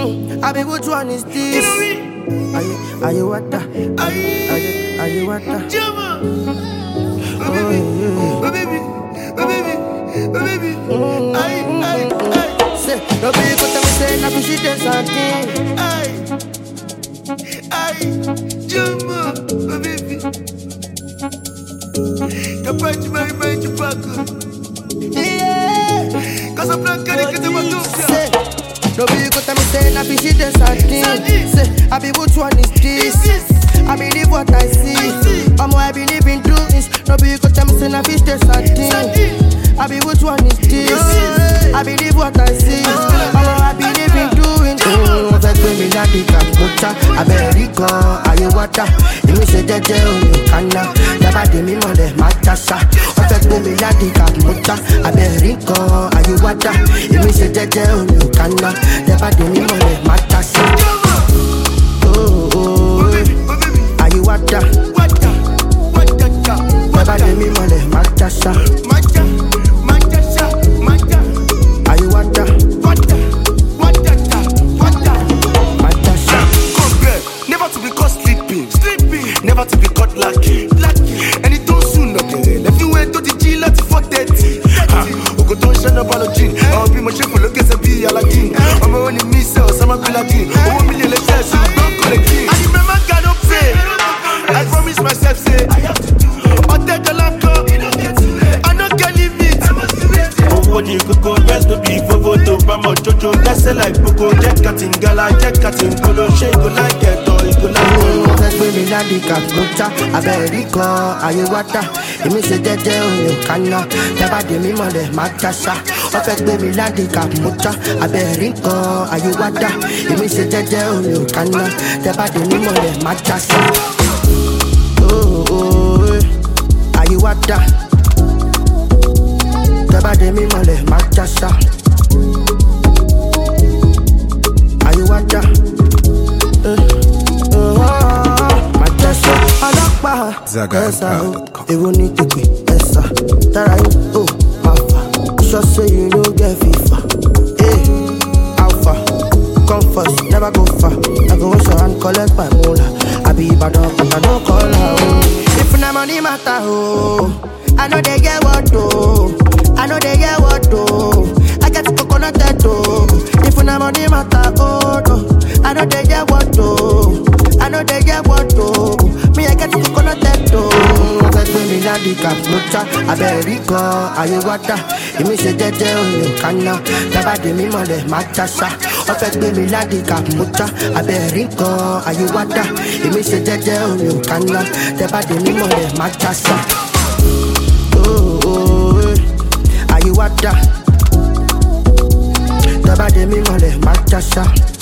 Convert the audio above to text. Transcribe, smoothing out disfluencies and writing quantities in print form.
I be which one is this? Are you what the? Are you what the? Oh baby, oh baby, oh baby. Say, no be go tell me say na fish dey something. Jumbo, oh baby. Capaz de mais de paco. Cause I'm not gonna get my say, no be go tell me say na fish dey something. Say, I be which one is this? I believe what I see. I believe in doings. No be go tell me say na fish dey something. I be which one is this? I believe what I see. I believe in doing. Fẹ́ gbé mi láti kàmúta. Abẹ́rẹ́ kan ayé wáta. Èmi ṣe jẹ́jẹ́ òní kaná. Jábàdé mi mọ̀lẹ́ má jásá. Wọ́n fẹ́ gbé mi láti kàmúta. Abẹ́rẹ́ kan ayé wáta. Èmi ṣe jẹ́jẹ́ òní kaná. Jábàdé mi mọ̀lẹ́ má jásá. Ayé wáta. Jábàdé mi mọ̀lẹ́ má jásá. Never to be caught lucky. And it don't soon again. Everywhere to the G, let's for 30. Oko don't shine up apology. I'll be my chef for look as a be Aladdin. I'm a only myself, I'm a Pilatin. Oh, 1 million letters, so don't call it king. I remember God don't pray. I promise myself, say, I have to do. I'll take a laugh, I don't can leave it. Oh, when you could go, best to be for photo. Bamo Jojo, that's like Boko. Jet cutting, gala, jet cutting, polo, shake, go like it, or it go like it. Gbé mi láti kàmúta, abẹ́rẹ́ kan ayé wáta. Èmi ṣe jẹ́jẹ́ òní kaná, jábàdé mi mọ̀lẹ́ má jásá. Wọ́n fẹ́ gbé mi láti kàmúta, abẹ́rẹ́ kan ayé wáta. Èmi ṣe jẹ́jẹ́ òní kaná, jábàdé mi mọ̀lẹ́ má jásá. Ayé wáta, jábàdé mi mọ̀lẹ́ má jásá. Ayé wáta. Zagaempire.com. They won't need to be Essa. Tara you, Alpha. Sure say you don't get FIFA. Hey, Alpha. Come first, never go far. I go wash your hand, collect my moolah. I be bad up, but I don't call her. If na money matter, I know they get what to. I know they get what to. I get coconut tattoo. If na money matter, no. I know they get what to. I know they get what to. Me, I get coconut tattoo. Fẹ́ gbé mi láti kàmúta. Abẹ́rẹ́ kan ayé wáta. Èmi ṣe jẹ́jẹ́ òní kaná. Jábàdé mi mọ̀lẹ́ má jásá. Wọ́n fẹ́ gbé mi láti kàmúta. Abẹ́rẹ́ kan ayé wáta. Èmi ṣe jẹ́jẹ́ òní kaná. Jábàdé mi mọ̀lẹ́ má jásá. Ayé wáta. Jábàdé mi mọ̀lẹ́ má jásá.